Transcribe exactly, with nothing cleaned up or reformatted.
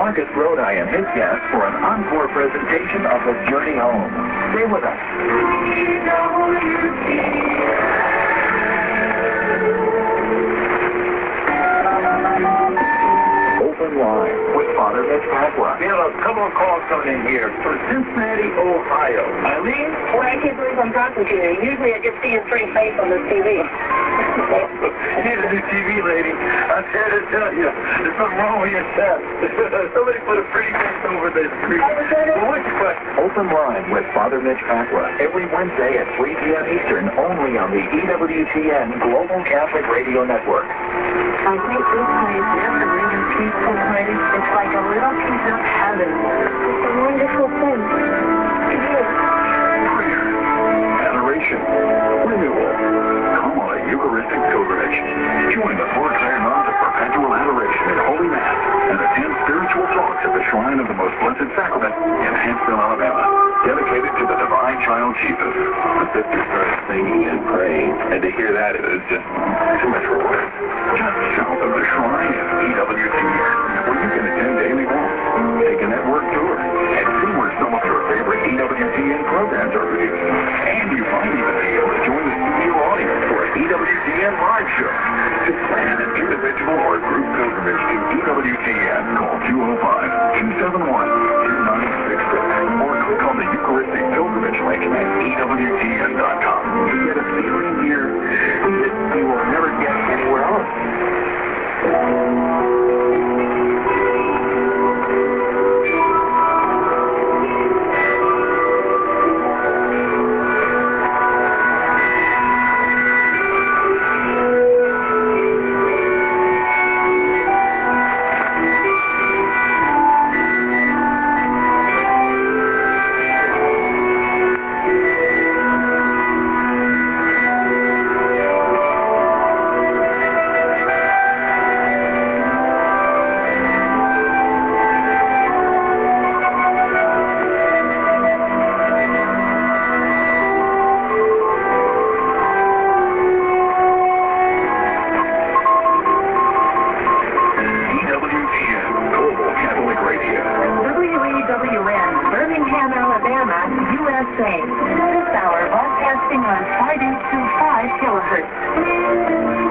Marcus Grodi and his guests for an encore presentation of The Journey Home. Stay with us. Open Line with Father Mitch Pacwa. We have a couple of calls coming in here from Cincinnati, Ohio. Eileen? Well, I can't believe I'm talking to you. Usually I just see your pretty face on the T V. Here's a new T V, lady. I'm here to tell you, there's something wrong with your chest. Somebody put a pretty face over the screen. Well, what's your question? Open Line with Father Mitch Pacwa. Every Wednesday at three p.m. Eastern, only on the E W T N Global Catholic Radio Network. I think this place is a really peaceful place. It's like a little piece of heaven. It's a wonderful thing. It is. Prayer, adoration, renewal. Come on a Eucharistic pilgrimage. Join the four entire nuns of perpetual adoration in Holy Mass and attend spiritual talks at the Shrine of the Most Blessed Sacrament in Huntsville, Alabama, dedicated to the Divine Child Jesus. The sisters started singing and praying, and to hear that, it was just too much for words. Just south of the Shrine is E W T N, where you can attend daily walks, take a network tour, and see where some of your favorite E W T N programs are produced. And you might even be able to join the studio audience for an E W T N live show. To plan an individual or group pilgrimage to E W T N, call two oh five, two seven one, two nine six six or click on the Eucharistic pilgrimage link at E W T N dot com to get a feeling here that you will never get anywhere else. W N, Birmingham, Alabama, U S A. This hour broadcasting on five eight two five kilohertz.